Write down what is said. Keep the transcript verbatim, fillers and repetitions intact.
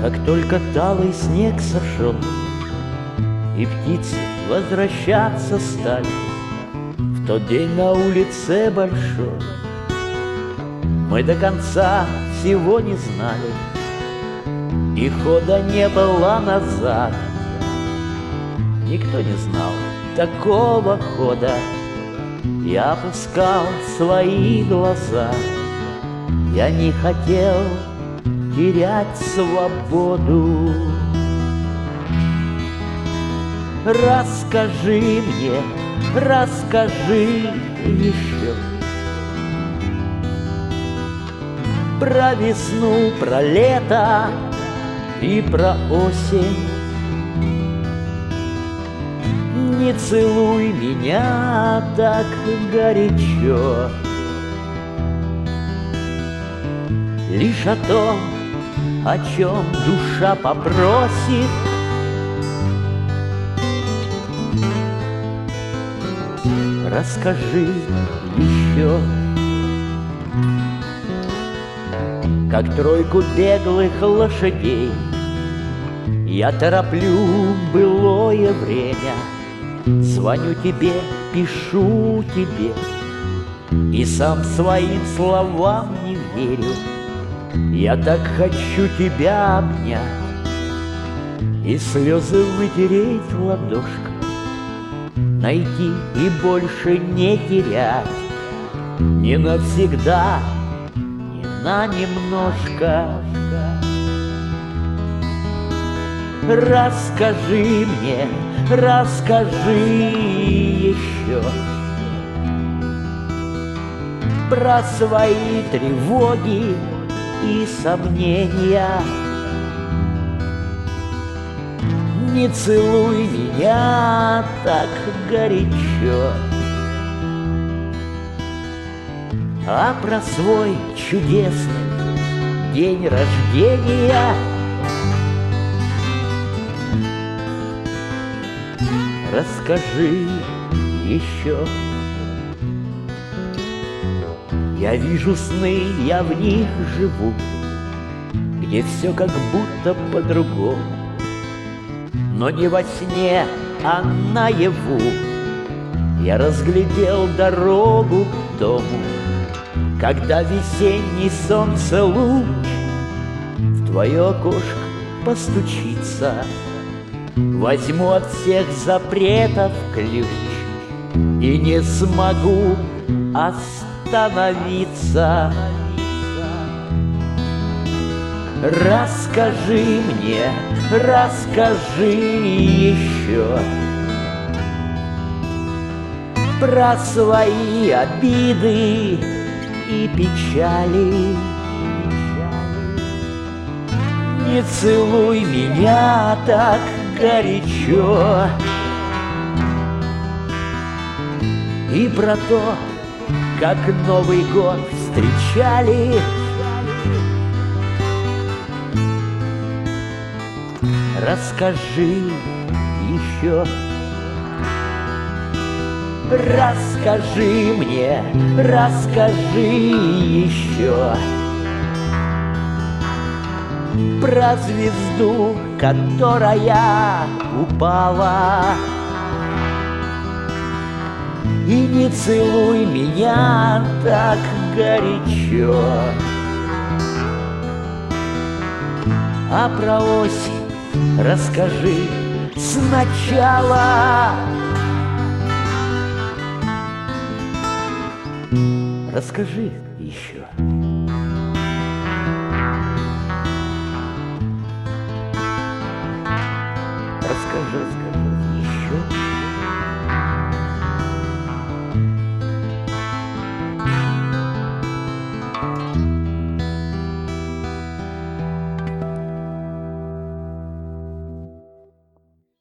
Как только талый снег сошел, и птицы возвращаться стали, в тот день на улице большой мы до конца всего не знали, и хода не было назад. Никто не знал такого хода. Я опускал свои глаза. Я не хотел терять свободу. Расскажи мне, расскажи еще про весну, про лето и про осень. Не целуй меня так горячо, лишь о том, о чем душа попросит. Расскажи еще, как тройку беглых лошадей я тороплю былое время. Звоню тебе, пишу тебе, и сам своим словам не верю. Я так хочу тебя обнять и слезы вытереть ладошкой, найти и больше не терять. Не навсегда, не на немножко. Расскажи мне, расскажи еще про свои тревоги и сомнения. Не целуй меня так горячо, а про свой чудесный день рождения расскажи еще. Я вижу сны, я в них живу, где все как будто по-другому, но не во сне, а наяву. Я разглядел дорогу к дому, когда весенний солнце луч в твое окошко постучится. Возьму от всех запретов ключ и не смогу остановиться. Расскажи мне, расскажи еще про свои обиды и печали. Не целуй меня так горячо, и про то, как Новый год встречали. Расскажи еще, расскажи мне, расскажи еще про звезду, которая упала. И не целуй меня так горячо, а про осень расскажи сначала. Расскажи еще.